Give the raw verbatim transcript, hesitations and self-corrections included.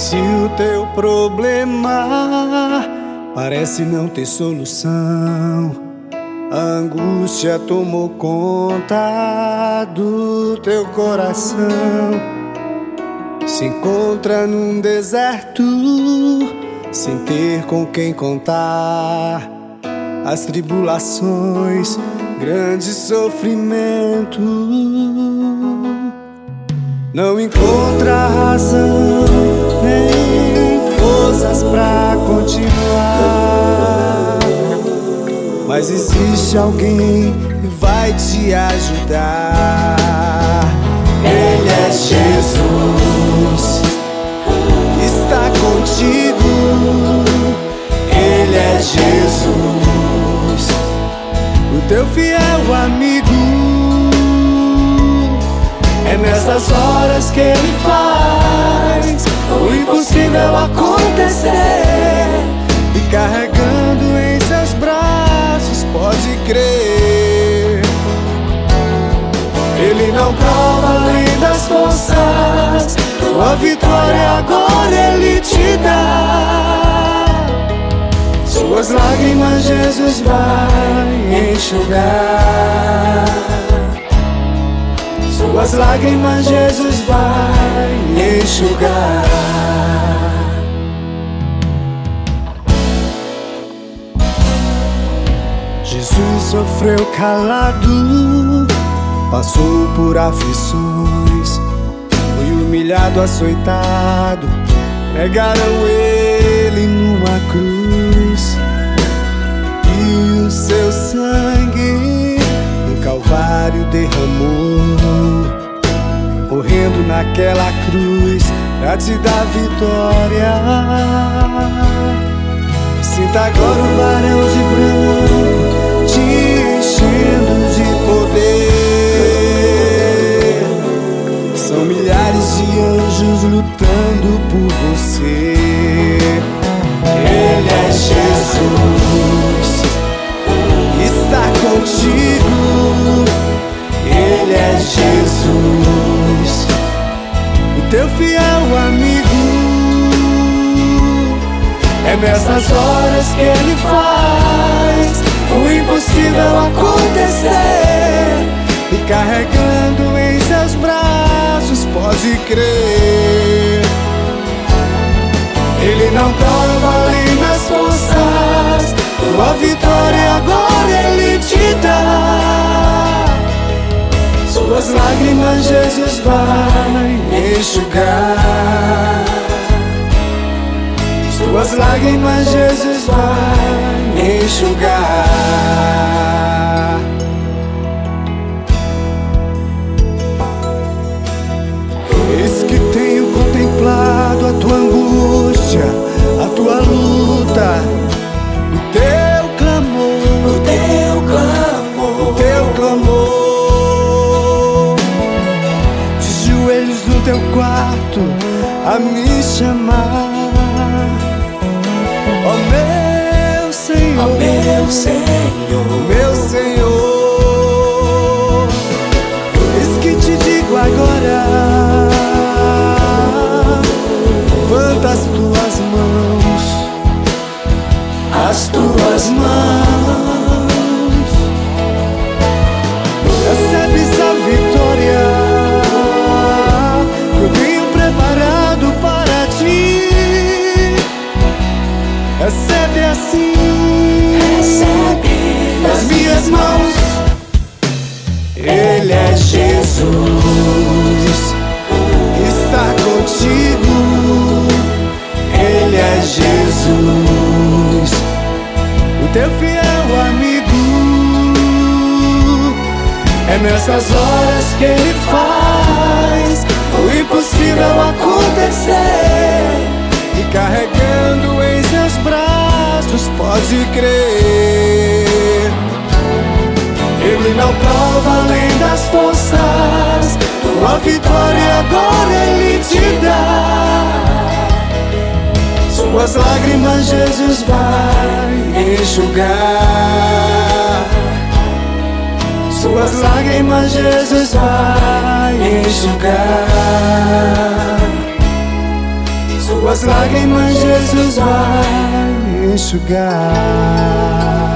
Se o teu problema parece não ter solução, a angústia tomou conta do teu coração. Se encontra num deserto, sem ter com quem contar as tribulações, grande sofrimento. Não encontra razão nem forças pra continuar, mas existe alguém que vai te ajudar. Ele é Jesus, está contigo. Ele é Jesus, o teu fiel amigo. É nessas horas que Ele faz o impossível acontecer, e carregando em seus braços, pode crer. Ele não prova além das forças, tua vitória agora Ele te dá. Suas lágrimas Jesus vai enxugar. Suas lágrimas Jesus vai enxugar. Jesus sofreu calado, passou por aflições, foi humilhado, açoitado, pregaram Ele numa cruz, e o seu sangue no Calvário derramou, morrendo naquela cruz pra te dar vitória. Sinta agora o varão de branco te enchendo de poder. São milhares de anjos lutando por você. Ele é Jesus, está contigo. Ele é Jesus, o teu fiel amigo. É nessas horas que Ele faz o impossível acontecer, e carregando em seus braços, pode crer. Ele não prova além das forças, tua vitória agora Ele te dá. Suas lágrimas Jesus vai enxugar. Suas lágrimas Jesus vai enxugar. Eis que tenho contemplado a tua angústia, a tua luta, o teu clamor, o teu clamor, o teu clamor. De joelhos no teu quarto a me chamar. Ó meu Senhor, ó meu Senhor, meu Senhor, eis que te digo agora, levanta as tuas mãos, as tuas mãos, recebe essa vitória que eu tenho preparado para ti. Recebe assim, recebe nas minhas mãos. Ele é Jesus, está contigo. Ele é Jesus, o teu fiel amigo. É nessas horas que Ele faz o impossível acontecer, e carregando em seus braços, pode crer. Ele não prova além das forças, tua vitória agora Ele te dá. Suas lágrimas Jesus vai enxugar. Suas lágrimas Jesus vai enxugar. tuas lágrimas Jesus vai enxugar.